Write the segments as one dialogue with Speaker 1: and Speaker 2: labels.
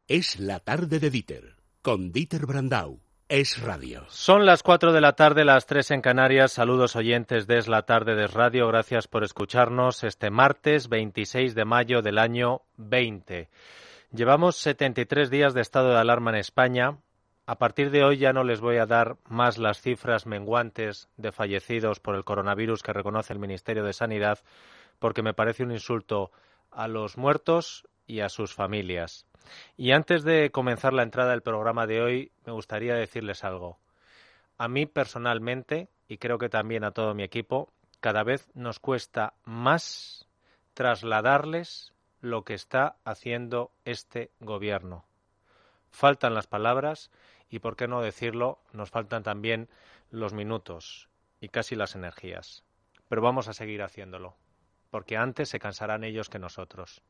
Speaker 1: Es la tarde de Dieter, con Dieter Brandau. Es Radio.
Speaker 2: Son las 4 de la tarde, las 3 en Canarias. Saludos oyentes de Es la tarde de Radio. Gracias por escucharnos este martes 26 de mayo del año 20. Llevamos 73 días de estado de alarma en España. A partir de hoy ya no les voy a dar más las cifras menguantes de fallecidos por el coronavirus que reconoce el Ministerio de Sanidad, porque me parece un insulto a los muertos y a sus familias. Y antes de comenzar la entrada del programa de hoy, me gustaría decirles algo. A mí personalmente, y creo que también a todo mi equipo, cada vez nos cuesta más trasladarles lo que está haciendo este gobierno. Faltan las palabras y, por qué no decirlo, nos faltan también los minutos y casi las energías. Pero vamos a seguir haciéndolo, porque antes se cansarán ellos que nosotros.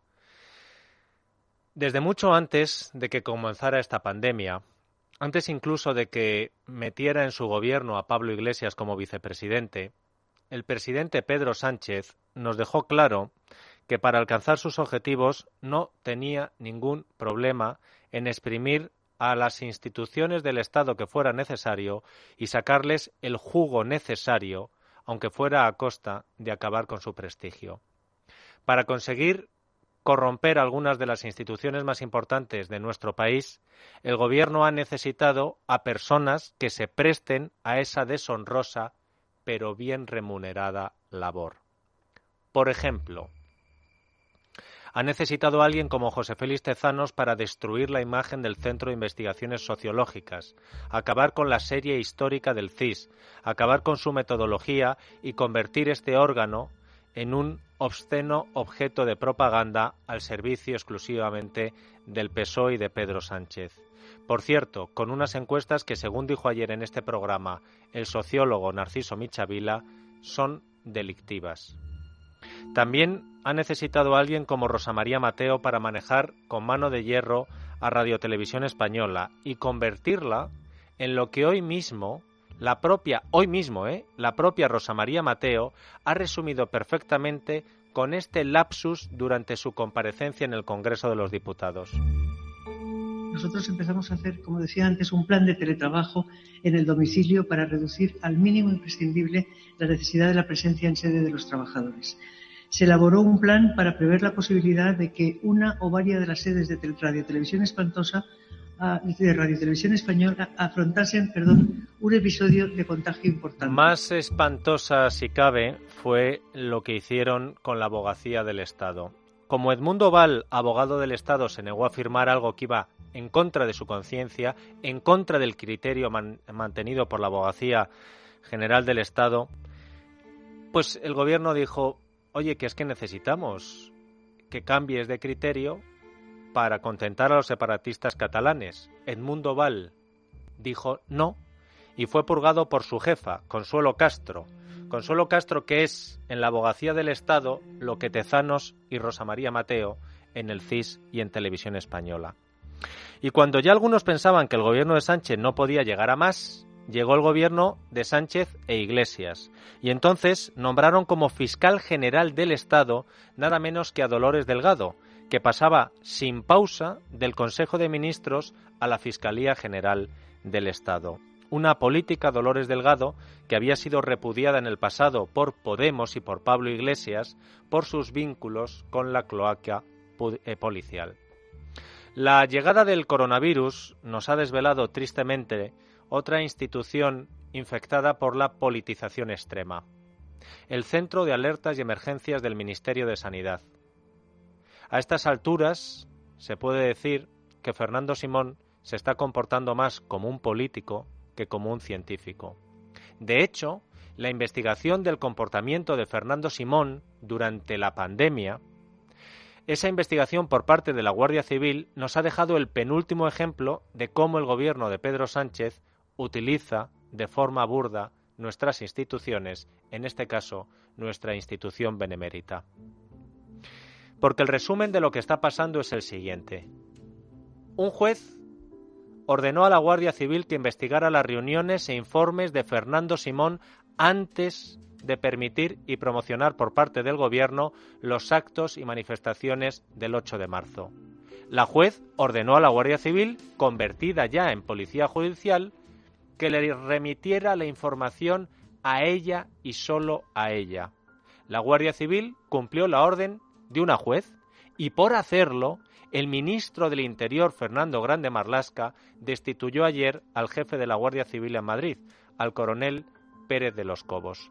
Speaker 2: Desde mucho antes de que comenzara esta pandemia, antes incluso de que metiera en su gobierno a Pablo Iglesias como vicepresidente, el presidente Pedro Sánchez nos dejó claro que para alcanzar sus objetivos no tenía ningún problema en exprimir a las instituciones del Estado que fuera necesario y sacarles el jugo necesario, aunque fuera a costa de acabar con su prestigio. Para conseguir corromper algunas de las instituciones más importantes de nuestro país, el gobierno ha necesitado a personas que se presten a esa deshonrosa pero bien remunerada labor. Por ejemplo, ha necesitado a alguien como José Félix Tezanos para destruir la imagen del Centro de Investigaciones Sociológicas, acabar con la serie histórica del CIS, acabar con su metodología y convertir este órgano en un obsceno objeto de propaganda al servicio exclusivamente del PSOE y de Pedro Sánchez. Por cierto, con unas encuestas que, según dijo ayer en este programa el sociólogo Narciso Michavila, son delictivas. También ha necesitado a alguien como Rosa María Mateo para manejar con mano de hierro a Radio Televisión Española y convertirla en lo que hoy mismo la propia Rosa María Mateo ha resumido perfectamente con este lapsus durante su comparecencia en el Congreso de los Diputados.
Speaker 3: Nosotros empezamos a hacer, como decía antes, un plan de teletrabajo en el domicilio para reducir al mínimo imprescindible la necesidad de la presencia en sede de los trabajadores. Se elaboró un plan para prever la posibilidad de que una o varias de las sedes de Radio Televisión Española afrontasen un episodio de contagio importante.
Speaker 2: Más espantosa, si cabe, fue lo que hicieron con la abogacía del Estado. Como Edmundo Val, abogado del Estado, se negó a firmar algo que iba en contra de su conciencia, en contra del criterio mantenido por la Abogacía General del Estado, pues el gobierno dijo: oye, que es que necesitamos que cambies de criterio para contentar a los separatistas catalanes. Edmundo Val dijo no y fue purgado por su jefa, Consuelo Castro. Consuelo Castro, que es en la Abogacía del Estado lo que Tezanos y Rosa María Mateo en el CIS y en Televisión Española. Y cuando ya algunos pensaban que el gobierno de Sánchez no podía llegar a más, llegó el gobierno de Sánchez e Iglesias. Y entonces nombraron como fiscal general del Estado nada menos que a Dolores Delgado, que pasaba sin pausa del Consejo de Ministros a la Fiscalía General del Estado. Una política, Dolores Delgado, que había sido repudiada en el pasado por Podemos y por Pablo Iglesias por sus vínculos con la cloaca policial. La llegada del coronavirus nos ha desvelado tristemente otra institución infectada por la politización extrema: el Centro de Alertas y Emergencias del Ministerio de Sanidad. A estas alturas se puede decir que Fernando Simón se está comportando más como un político que como un científico. De hecho, la investigación del comportamiento de Fernando Simón durante la pandemia, esa investigación por parte de la Guardia Civil, nos ha dejado el penúltimo ejemplo de cómo el gobierno de Pedro Sánchez utiliza de forma burda nuestras instituciones, en este caso nuestra institución benemérita. Porque el resumen de lo que está pasando es el siguiente: un juez ordenó a la Guardia Civil que investigara las reuniones e informes de Fernando Simón antes de permitir y promocionar por parte del Gobierno los actos y manifestaciones del 8 de marzo. La juez ordenó a la Guardia Civil, convertida ya en policía judicial, que le remitiera la información a ella y solo a ella. La Guardia Civil cumplió la orden de una juez y, por hacerlo, el ministro del Interior, Fernando Grande Marlaska, destituyó ayer al jefe de la Guardia Civil en Madrid, al coronel Pérez de los Cobos.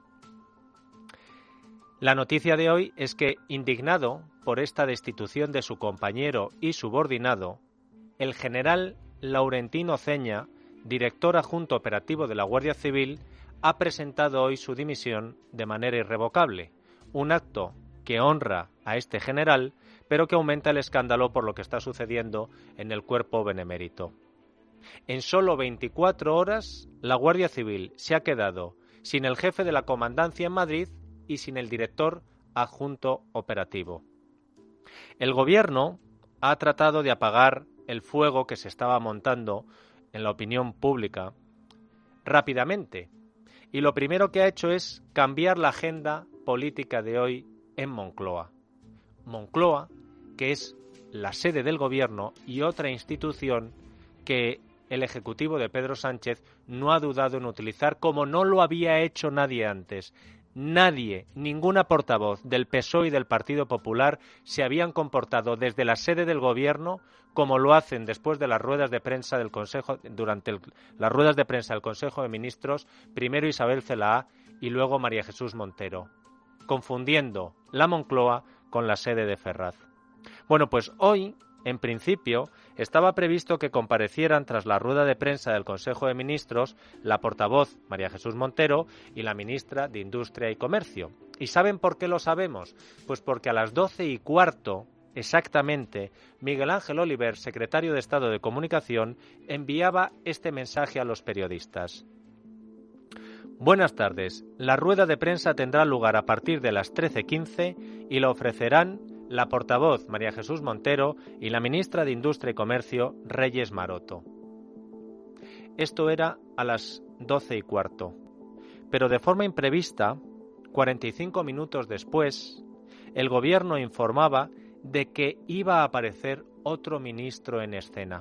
Speaker 2: La noticia de hoy es que, indignado por esta destitución de su compañero y subordinado, el general Laurentino Ceña, director adjunto operativo de la Guardia Civil, ha presentado hoy su dimisión de manera irrevocable, un acto que honra a este general, pero que aumenta el escándalo por lo que está sucediendo en el cuerpo benemérito. En solo 24 horas, la Guardia Civil se ha quedado sin el jefe de la comandancia en Madrid y sin el director adjunto operativo. El Gobierno ha tratado de apagar el fuego que se estaba montando en la opinión pública rápidamente, y lo primero que ha hecho es cambiar la agenda política de hoy en Moncloa. Moncloa, que es la sede del Gobierno y otra institución que el Ejecutivo de Pedro Sánchez no ha dudado en utilizar como no lo había hecho nadie antes. Nadie, ninguna portavoz del PSOE y del Partido Popular se habían comportado desde la sede del Gobierno como lo hacen después de las ruedas de prensa del Consejo, las ruedas de prensa del Consejo de Ministros, primero Isabel Celaá y luego María Jesús Montero, confundiendo la Moncloa con la sede de Ferraz. Bueno, pues hoy, en principio, estaba previsto que comparecieran tras la rueda de prensa del Consejo de Ministros la portavoz María Jesús Montero y la ministra de Industria y Comercio. ¿Y saben por qué lo sabemos? Pues porque a las 12:15, exactamente, Miguel Ángel Oliver, secretario de Estado de Comunicación, enviaba este mensaje a los periodistas. Buenas tardes. La rueda de prensa tendrá lugar a partir de las 13:15 y la ofrecerán la portavoz María Jesús Montero y la ministra de Industria y Comercio Reyes Maroto. Esto era a las 12:15, pero de forma imprevista, 45 minutos después, el Gobierno informaba de que iba a aparecer otro ministro en escena.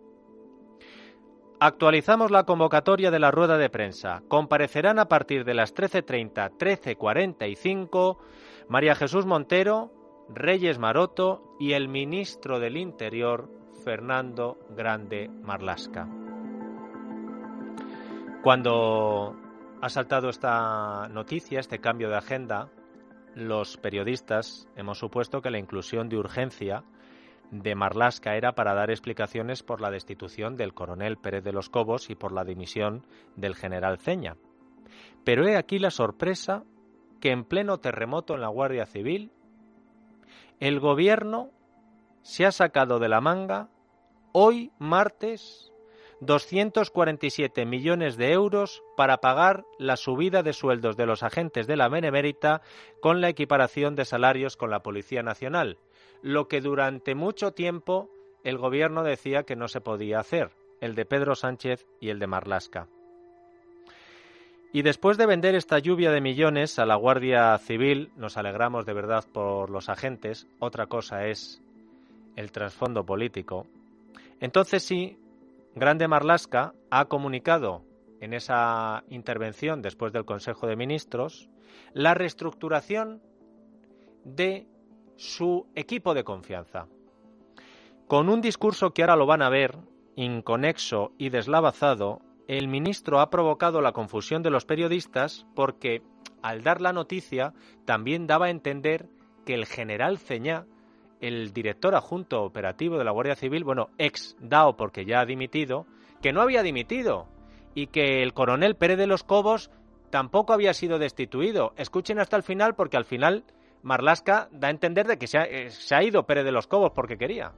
Speaker 2: Actualizamos la convocatoria de la rueda de prensa. Comparecerán a partir de las 13:30, 13:45, María Jesús Montero, Reyes Maroto y el ministro del Interior, Fernando Grande Marlaska. Cuando ha saltado esta noticia, este cambio de agenda, los periodistas hemos supuesto que la inclusión de urgencia de Marlaska era para dar explicaciones por la destitución del coronel Pérez de los Cobos y por la dimisión del general Ceña. Pero he aquí la sorpresa que en pleno terremoto en la Guardia Civil, el Gobierno se ha sacado de la manga, hoy martes, 247 millones de euros para pagar la subida de sueldos de los agentes de la Benemérita con la equiparación de salarios con la Policía Nacional, lo que durante mucho tiempo el Gobierno decía que no se podía hacer, el de Pedro Sánchez y el de Marlaska. Y después de vender esta lluvia de millones a la Guardia Civil, nos alegramos de verdad por los agentes, otra cosa es el trasfondo político. Entonces sí, Grande Marlaska ha comunicado en esa intervención después del Consejo de Ministros la reestructuración de su equipo de confianza. Con un discurso que ahora lo van a ver, inconexo y deslavazado, el ministro ha provocado la confusión de los periodistas porque, al dar la noticia, también daba a entender que el general Ceña, el director adjunto operativo de la Guardia Civil, ex-DAO porque ya ha dimitido, que no había dimitido y que el coronel Pérez de los Cobos tampoco había sido destituido. Escuchen hasta el final porque al final Marlaska da a entender de que se ha ido Pérez de los Cobos porque quería.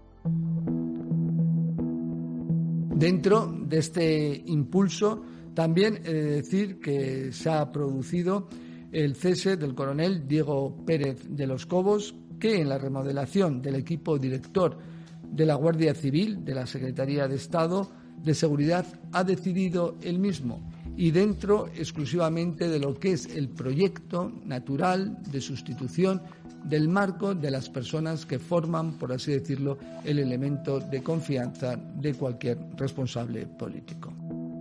Speaker 4: Dentro de este impulso, también he de decir que se ha producido el cese del coronel Diego Pérez de los Cobos, que en la remodelación del equipo director de la Guardia Civil, de la Secretaría de Estado de Seguridad, ha decidido él mismo y dentro exclusivamente de lo que es el proyecto natural de sustitución del marco de las personas que forman, por así decirlo, el elemento de confianza de cualquier responsable político.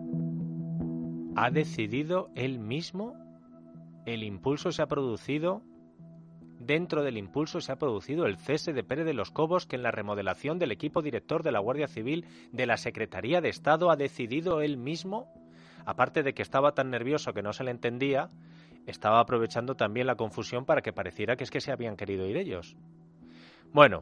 Speaker 2: ¿Ha decidido él mismo? ¿El impulso se ha producido? Dentro del impulso se ha producido el cese de Pérez de los Cobos, que en la remodelación del equipo director de la Guardia Civil de la Secretaría de Estado ha decidido él mismo. Aparte de que estaba tan nervioso que no se le entendía, estaba aprovechando también la confusión para que pareciera que es que se habían querido ir ellos. Bueno,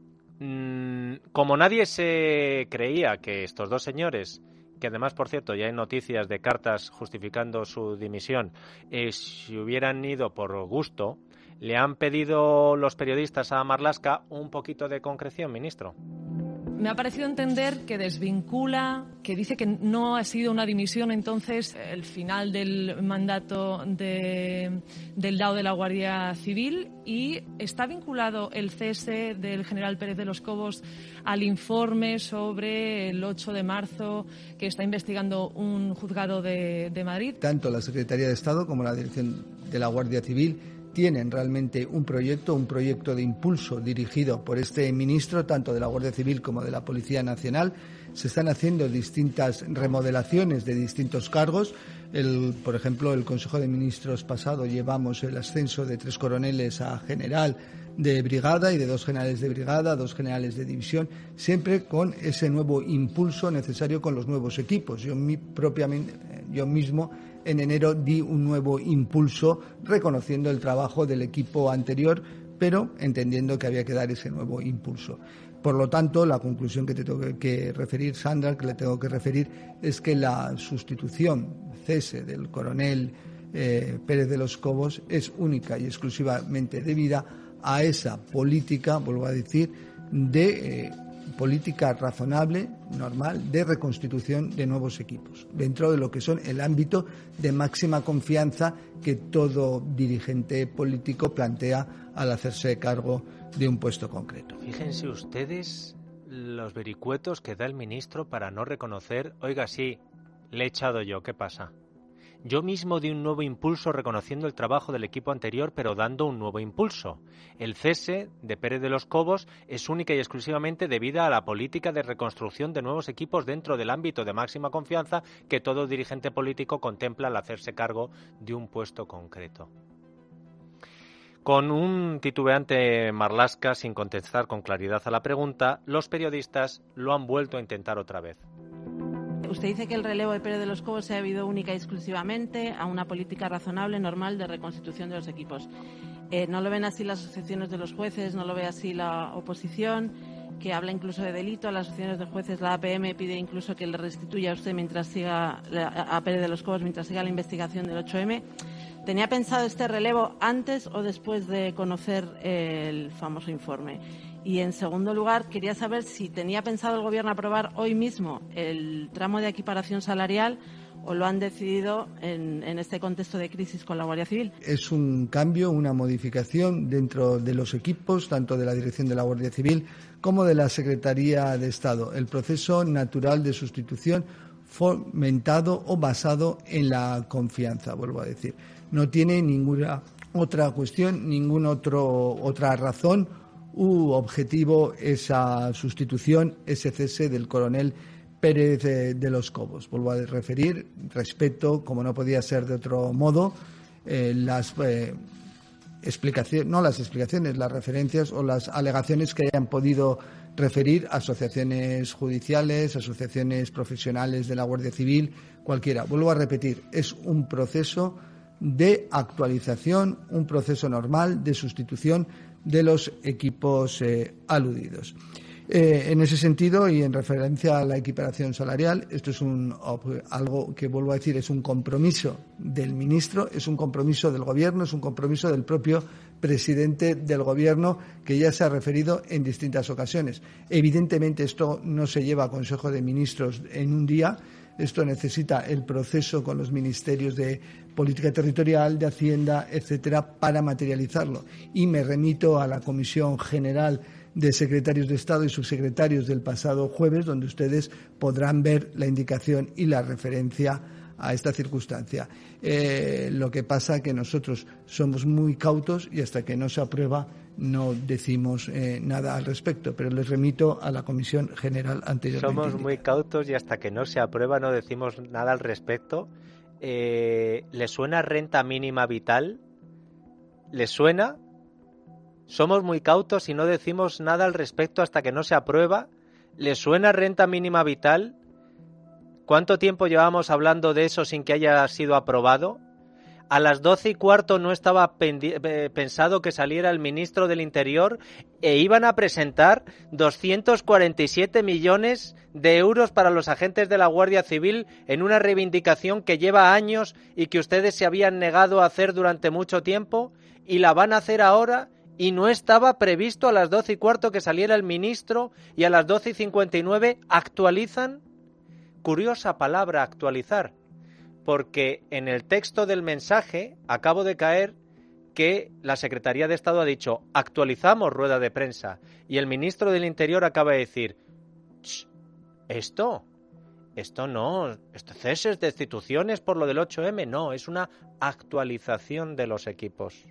Speaker 2: como nadie se creía que estos dos señores, que además, por cierto, ya hay noticias de cartas justificando su dimisión, si hubieran ido por gusto, le han pedido los periodistas a Marlaska un poquito de concreción, ministro.
Speaker 5: Me ha parecido entender que desvincula, que dice que no ha sido una dimisión, entonces, el final del mandato del DAO de la Guardia Civil, y está vinculado el cese del general Pérez de los Cobos al informe sobre el 8 de marzo que está investigando un juzgado de Madrid.
Speaker 4: Tanto la Secretaría de Estado como la Dirección de la Guardia Civil tienen realmente un proyecto de impulso dirigido por este ministro, tanto de la Guardia Civil como de la Policía Nacional. Se están haciendo distintas remodelaciones de distintos cargos. Por ejemplo, el Consejo de Ministros pasado llevamos el ascenso de 3 coroneles a general de brigada y de 2 generales de brigada, 2 generales de división, siempre con ese nuevo impulso necesario con los nuevos equipos. Yo mismo en enero di un nuevo impulso reconociendo el trabajo del equipo anterior, pero entendiendo que había que dar ese nuevo impulso. Por lo tanto, la conclusión que te tengo que referir, Sandra, que le tengo que referir, es que la sustitución, cese del coronel Pérez de los Cobos es única y exclusivamente debida a esa política, vuelvo a decir, de política razonable, normal, de reconstitución de nuevos equipos, dentro de lo que son el ámbito de máxima confianza que todo dirigente político plantea al hacerse cargo de un puesto concreto.
Speaker 2: Fíjense ustedes los vericuetos que da el ministro para no reconocer, oiga, sí, le he echado yo, ¿qué pasa? Yo mismo di un nuevo impulso reconociendo el trabajo del equipo anterior, pero dando un nuevo impulso. El cese de Pérez de los Cobos es única y exclusivamente debida a la política de reconstrucción de nuevos equipos dentro del ámbito de máxima confianza que todo dirigente político contempla al hacerse cargo de un puesto concreto. Con un titubeante Marlaska sin contestar con claridad a la pregunta, los periodistas lo han vuelto a intentar otra vez.
Speaker 6: Usted dice que el relevo de Pérez de los Cobos se ha debido única y exclusivamente a una política razonable, normal, de reconstitución de los equipos. ¿No lo ven así las asociaciones de los jueces? ¿No lo ve así la oposición, que habla incluso de delito? Las asociaciones de jueces, la APM, pide incluso que le restituya a usted mientras siga a Pérez de los Cobos mientras siga la investigación del 8M. ¿Tenía pensado este relevo antes o después de conocer el famoso informe? Y, en segundo lugar, quería saber si tenía pensado el Gobierno aprobar hoy mismo el tramo de equiparación salarial o lo han decidido en este contexto de crisis con la Guardia Civil.
Speaker 4: Es un cambio, una modificación dentro de los equipos, tanto de la Dirección de la Guardia Civil como de la Secretaría de Estado. El proceso natural de sustitución fomentado o basado en la confianza, vuelvo a decir. No tiene ninguna otra cuestión, otra razón u objetivo esa sustitución, ese cese del coronel Pérez de los Cobos. Vuelvo a referir, respeto, como no podía ser de otro modo, las referencias o las alegaciones que hayan podido referir asociaciones judiciales, asociaciones profesionales de la Guardia Civil, cualquiera. Vuelvo a repetir, es un proceso de actualización, un proceso normal de sustitución de los equipos aludidos. En ese sentido, y en referencia a la equiparación salarial, esto es algo que, vuelvo a decir, es un compromiso del ministro, es un compromiso del Gobierno, es un compromiso del propio presidente del Gobierno, que ya se ha referido en distintas ocasiones. Evidentemente, esto no se lleva a Consejo de Ministros en un día. Esto necesita el proceso con los ministerios de Política Territorial, de Hacienda, etcétera, para materializarlo. Y me remito a la Comisión General de Secretarios de Estado y Subsecretarios del pasado jueves, donde ustedes podrán ver la indicación y la referencia a esta circunstancia. Lo que pasa que nosotros somos muy cautos y hasta que no se aprueba no decimos nada al respecto, pero les remito a la Comisión General anteriormente.
Speaker 2: Somos muy cautos y hasta que no se aprueba no decimos nada al respecto. ¿Le suena renta mínima vital? ¿Le suena? Somos muy cautos y no decimos nada al respecto hasta que no se aprueba. ¿Le suena renta mínima vital? ¿Cuánto tiempo llevamos hablando de eso sin que haya sido aprobado? A las 12:15 no estaba pensado que saliera el ministro del Interior e iban a presentar 247 millones de euros para los agentes de la Guardia Civil en una reivindicación que lleva años y que ustedes se habían negado a hacer durante mucho tiempo, y la van a hacer ahora, y no estaba previsto a las 12:15 que saliera el ministro, y a las 12:59 actualizan. Curiosa palabra, actualizar, porque en el texto del mensaje acabo de caer que la Secretaría de Estado ha dicho actualizamos rueda de prensa, y el ministro del Interior acaba de decir esto no, esto ceses, destituciones por lo del 8M, no, es una actualización de los equipos.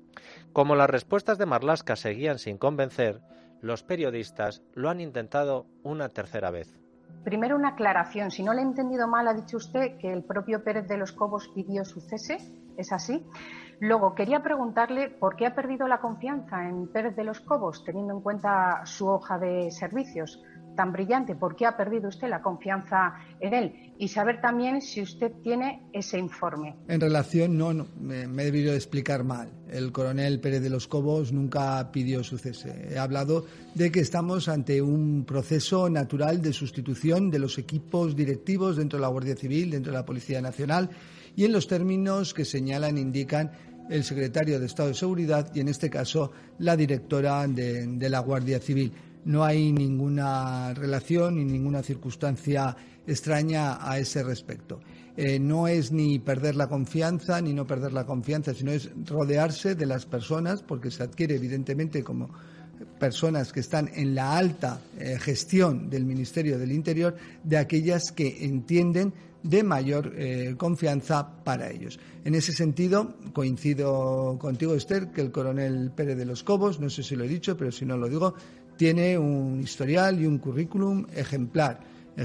Speaker 2: Como las respuestas de Marlaska seguían sin convencer, los periodistas lo han intentado una tercera vez.
Speaker 7: Primero, una aclaración. Si no le he entendido mal, ha dicho usted que el propio Pérez de los Cobos pidió su cese. ¿Es así? Luego, quería preguntarle por qué ha perdido la confianza en Pérez de los Cobos, teniendo en cuenta su hoja de servicios tan brillante. ¿Por qué ha perdido usted la confianza en él? Y saber también si usted tiene ese informe.
Speaker 4: En relación, me he debido de explicar mal. El coronel Pérez de los Cobos nunca pidió su cese. He hablado de que estamos ante un proceso natural de sustitución de los equipos directivos dentro de la Guardia Civil, dentro de la Policía Nacional, y en los términos que señalan indican el secretario de Estado de Seguridad y, en este caso, la directora de la Guardia Civil. No hay ninguna relación ni ninguna circunstancia extraña a ese respecto. No es ni perder la confianza ni no perder la confianza, sino es rodearse de las personas, porque se adquiere evidentemente como personas que están en la alta gestión del Ministerio del Interior, de aquellas que entienden de mayor confianza para ellos. En ese sentido, coincido contigo, Esther, que el coronel Pérez de los Cobos, no sé si lo he dicho, pero si no lo digo, tiene un historial y un currículum ejemplar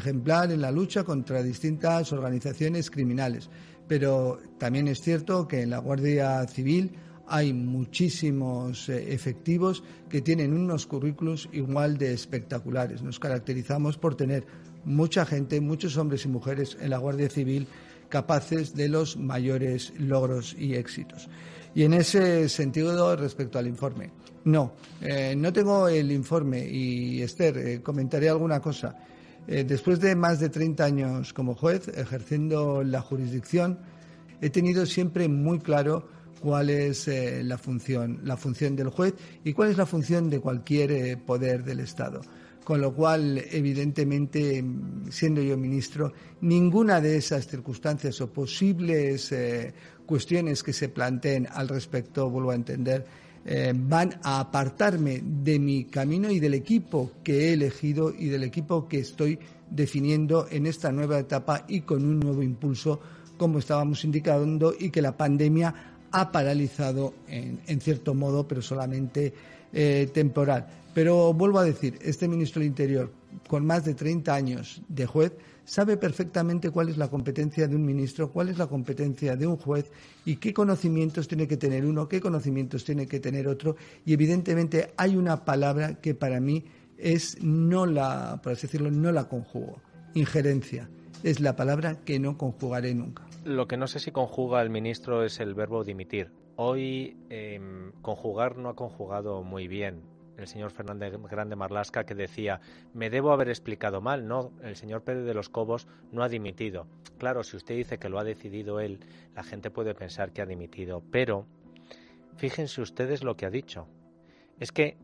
Speaker 4: en la lucha contra distintas organizaciones criminales. Pero también es cierto que en la Guardia Civil hay muchísimos efectivos que tienen unos currículos igual de espectaculares. Nos caracterizamos por tener mucha gente, muchos hombres y mujeres en la Guardia Civil capaces de los mayores logros y éxitos. Y en ese sentido, respecto al informe, no tengo el informe. Y, Esther, comentaré alguna cosa. Después de más de 30 años como juez, ejerciendo la jurisdicción, he tenido siempre muy claro cuál es la función del juez y cuál es la función de cualquier poder del Estado. Con lo cual, evidentemente, siendo yo ministro, ninguna de esas circunstancias o posibles cuestiones que se planteen al respecto, vuelvo a entender, van a apartarme de mi camino y del equipo que he elegido y del equipo que estoy definiendo en esta nueva etapa y con un nuevo impulso, como estábamos indicando, y que la pandemia ha paralizado en cierto modo, pero solamente temporal. Pero vuelvo a decir, este ministro del Interior, con más de 30 años de juez, sabe perfectamente cuál es la competencia de un ministro, cuál es la competencia de un juez y qué conocimientos tiene que tener uno, qué conocimientos tiene que tener otro. Y evidentemente hay una palabra que para mí es por así decirlo, no la conjugo. Injerencia. Es la palabra que no conjugaré nunca.
Speaker 2: Lo que no sé si conjuga el ministro es el verbo dimitir. Hoy conjugar no ha conjugado muy bien el señor Fernández Grande Marlaska, que decía, me debo haber explicado mal. No, el señor Pérez de los Cobos no ha dimitido. Claro, si usted dice que lo ha decidido él, la gente puede pensar que ha dimitido, pero fíjense ustedes lo que ha dicho. Es que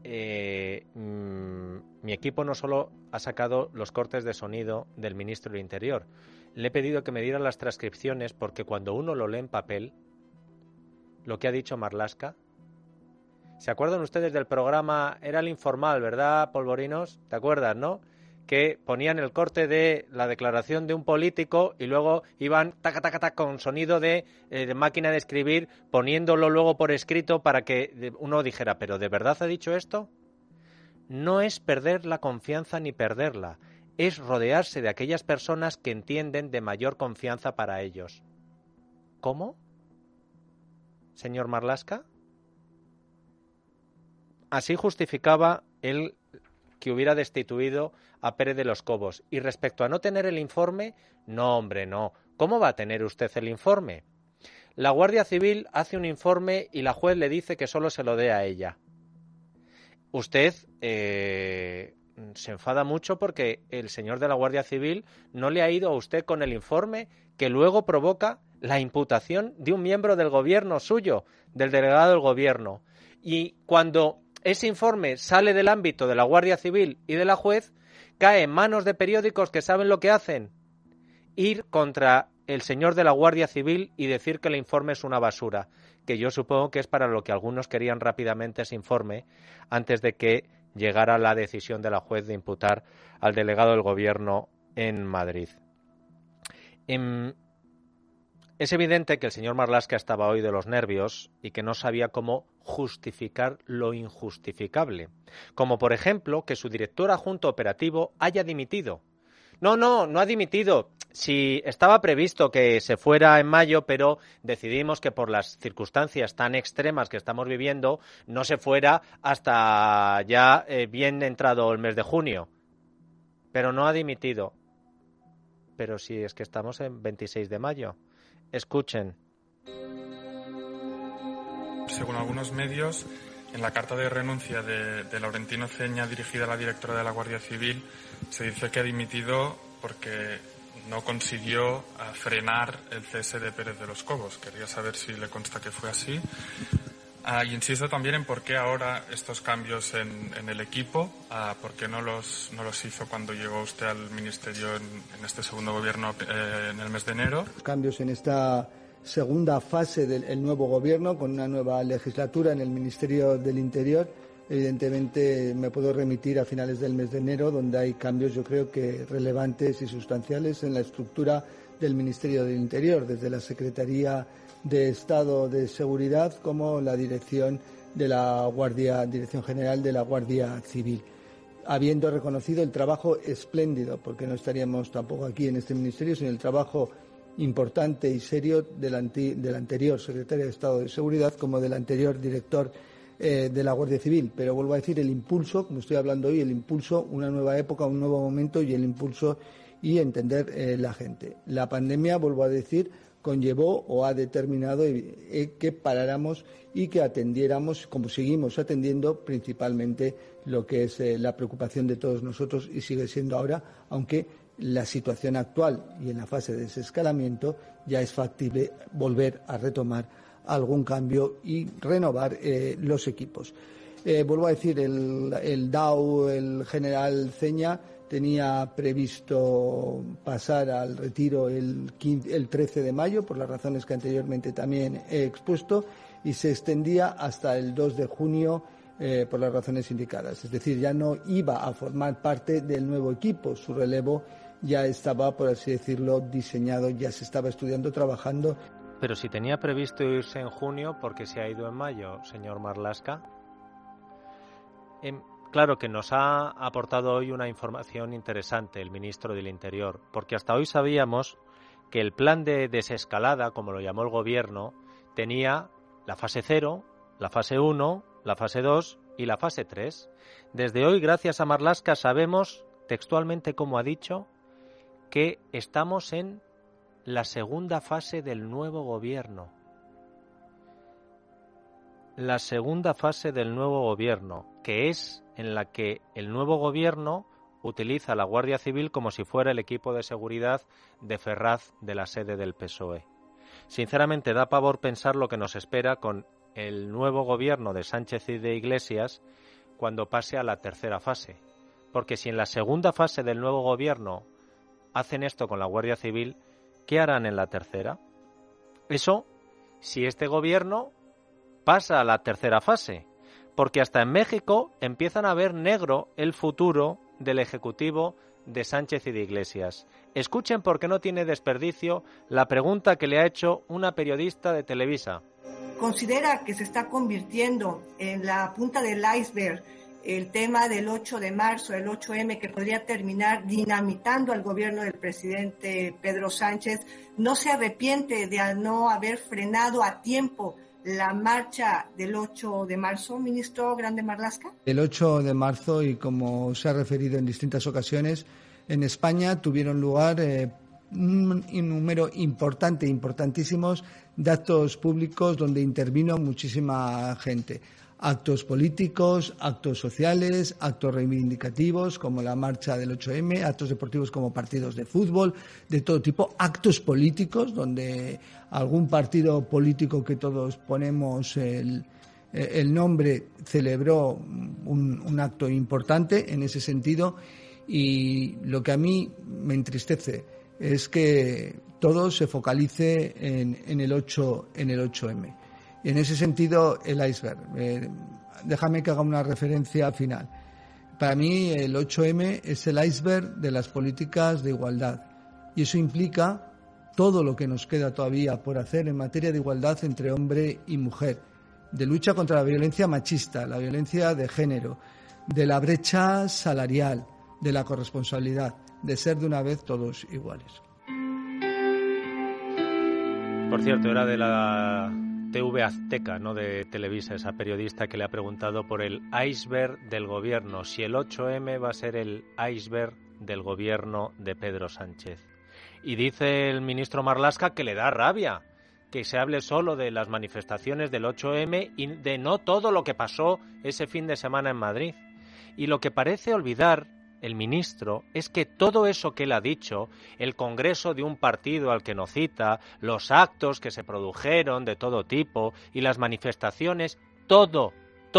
Speaker 2: mi equipo no solo ha sacado los cortes de sonido del ministro del Interior, le he pedido que me dieran las transcripciones, porque cuando uno lo lee en papel, lo que ha dicho Marlaska, ¿se acuerdan ustedes del programa? Era el informal, ¿verdad, Polvorinos? ¿Te acuerdas, no? que ponían el corte de la declaración de un político y luego iban taca, taca, taca, con sonido de máquina de escribir, poniéndolo luego por escrito para que uno dijera, ¿pero de verdad ha dicho esto? No es perder la confianza ni perderla, es rodearse de aquellas personas que entienden de mayor confianza para ellos. ¿Cómo? Señor Marlaska. Así justificaba él que hubiera destituido a Pérez de los Cobos. Y respecto a no tener el informe, no, hombre, no. ¿Cómo va a tener usted el informe? La Guardia Civil hace un informe y la juez le dice que solo se lo dé a ella. Usted se enfada mucho porque el señor de la Guardia Civil no le ha ido a usted con el informe que luego provoca la imputación de un miembro del gobierno suyo, del delegado del gobierno. Y cuando ese informe sale del ámbito de la Guardia Civil y de la juez, cae en manos de periódicos que saben lo que hacen, ir contra el señor de la Guardia Civil y decir que el informe es una basura, que yo supongo que es para lo que algunos querían rápidamente ese informe antes de que llegara la decisión de la juez de imputar al delegado del gobierno en Madrid. Es evidente que el señor Marlaska estaba hoy de los nervios y que no sabía cómo justificar lo injustificable, como por ejemplo que su director adjunto operativo haya dimitido. No ha dimitido. Si estaba previsto que se fuera en mayo, pero decidimos que por las circunstancias tan extremas que estamos viviendo, no se fuera hasta ya bien entrado el mes de junio. Pero no ha dimitido. Pero si es que estamos en 26 de mayo. Escuchen.
Speaker 8: Según algunos medios, en la carta de renuncia de Laurentino Ceña dirigida a la directora de la Guardia Civil, se dice que ha dimitido porque no consiguió frenar el cese de Pérez de los Cobos. Quería saber si le consta que fue así. Y insisto también en por qué ahora estos cambios en el equipo, por qué no los hizo cuando llegó usted al Ministerio en este segundo gobierno en el mes de enero.
Speaker 4: Cambios en esta segunda fase del nuevo gobierno, con una nueva legislatura en el Ministerio del Interior. Evidentemente me puedo remitir a finales del mes de enero, donde hay cambios, yo creo que relevantes y sustanciales en la estructura del Ministerio del Interior, desde la Secretaría de Estado de Seguridad como la Dirección General de la Guardia Civil, habiendo reconocido el trabajo espléndido, porque no estaríamos tampoco aquí en este ministerio, sino el trabajo importante y serio del anterior secretario de Estado de Seguridad como del anterior director de la Guardia Civil. Pero vuelvo a decir, el impulso, como estoy hablando hoy, el impulso, una nueva época, un nuevo momento y el impulso y entender la gente. La pandemia, vuelvo a decir, conllevó o ha determinado que paráramos y que atendiéramos, como seguimos atendiendo, principalmente lo que es la preocupación de todos nosotros y sigue siendo ahora, aunque la situación actual y en la fase de desescalamiento ya es factible volver a retomar algún cambio y renovar los equipos. Vuelvo a decir, el DAO, el general Ceña, tenía previsto pasar al retiro el 13 de mayo, por las razones que anteriormente también he expuesto, y se extendía hasta el 2 de junio por las razones indicadas. Es decir, ya no iba a formar parte del nuevo equipo. Su relevo ya estaba, por así decirlo, diseñado, ya se estaba estudiando, trabajando.
Speaker 2: Pero si tenía previsto irse en junio, ¿por qué se ha ido en mayo, señor Marlaska? Claro que nos ha aportado hoy una información interesante el ministro del Interior, porque hasta hoy sabíamos que el plan de desescalada, como lo llamó el gobierno, tenía la fase 0, la fase 1, la fase 2 y la fase 3. Desde hoy, gracias a Marlaska, sabemos, textualmente como ha dicho, que estamos en la segunda fase del nuevo gobierno. La segunda fase del nuevo gobierno, que es en la que el nuevo gobierno utiliza a la Guardia Civil como si fuera el equipo de seguridad de Ferraz de la sede del PSOE. Sinceramente da pavor pensar lo que nos espera con el nuevo gobierno de Sánchez y de Iglesias cuando pase a la tercera fase. Porque si en la segunda fase del nuevo gobierno hacen esto con la Guardia Civil, ¿qué harán en la tercera? Eso, si este gobierno pasa a la tercera fase, porque hasta en México empiezan a ver negro el futuro del Ejecutivo de Sánchez y de Iglesias. Escuchen, porque no tiene desperdicio, la pregunta que le ha hecho una periodista de Televisa.
Speaker 9: ¿Considera que se está convirtiendo en la punta del iceberg el tema del 8 de marzo, el 8M, que podría terminar dinamitando al gobierno del presidente Pedro Sánchez? ¿No se arrepiente de no haber frenado a tiempo la marcha del 8 de marzo, ministro Grande Marlaska?
Speaker 4: El 8 de marzo, y como se ha referido en distintas ocasiones, en España tuvieron lugar un número importantísimos de actos públicos donde intervino muchísima gente. Actos políticos, actos sociales, actos reivindicativos como la marcha del 8M, actos deportivos como partidos de fútbol, de todo tipo, actos políticos donde algún partido político que todos ponemos el nombre celebró un acto importante en ese sentido, y lo que a mí me entristece es que todo se focalice en el 8M. Y en ese sentido, el iceberg. Déjame que haga una referencia final. Para mí, el 8M es el iceberg de las políticas de igualdad. Y eso implica todo lo que nos queda todavía por hacer en materia de igualdad entre hombre y mujer, de lucha contra la violencia machista, la violencia de género, de la brecha salarial, de la corresponsabilidad, de ser de una vez todos iguales.
Speaker 2: Por cierto, era de la TV Azteca, no de Televisa, esa periodista que le ha preguntado por el iceberg del gobierno, si el 8M va a ser el iceberg del gobierno de Pedro Sánchez. Y dice el ministro Marlaska que le da rabia que se hable solo de las manifestaciones del 8M y de no todo lo que pasó ese fin de semana en Madrid. Y lo que parece olvidar el ministro es que todo eso que él ha dicho, el congreso de un partido al que no cita, los actos que se produjeron de todo tipo y las manifestaciones, todo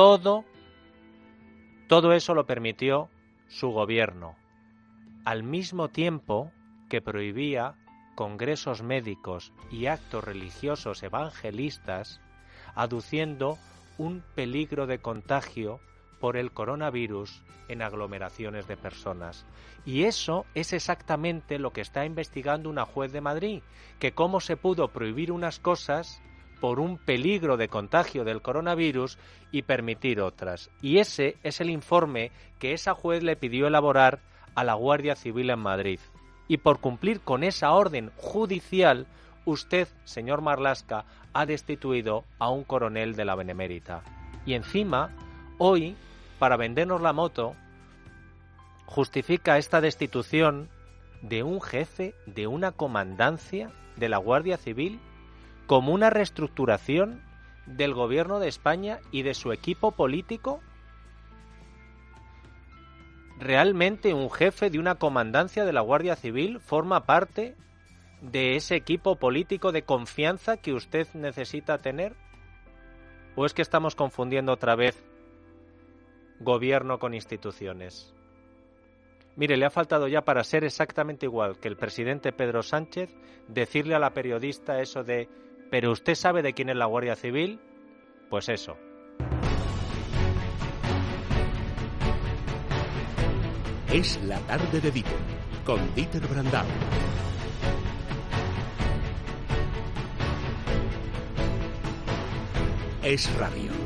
Speaker 2: eso lo permitió su gobierno, al mismo tiempo que prohibía congresos médicos y actos religiosos evangelistas, aduciendo un peligro de contagio por el coronavirus en aglomeraciones de personas. Y eso es exactamente lo que está investigando una juez de Madrid, que cómo se pudo prohibir unas cosas por un peligro de contagio del coronavirus y permitir otras. Y ese es el informe que esa juez le pidió elaborar a la Guardia Civil en Madrid. Y por cumplir con esa orden judicial, usted, señor Marlaska, ha destituido a un coronel de la Benemérita. Y encima, hoy, para vendernos la moto, justifica esta destitución de un jefe de una comandancia de la Guardia Civil como una reestructuración del gobierno de España y de su equipo político. ¿Realmente un jefe de una comandancia de la Guardia Civil forma parte de ese equipo político de confianza que usted necesita tener? ¿O es que estamos confundiendo otra vez gobierno con instituciones? Mire, le ha faltado ya, para ser exactamente igual que el presidente Pedro Sánchez, decirle a la periodista eso de ¿pero usted sabe de quién es la Guardia Civil? Pues eso.
Speaker 1: Es la tarde de Dieter, con Dieter Brandau. Es Radio.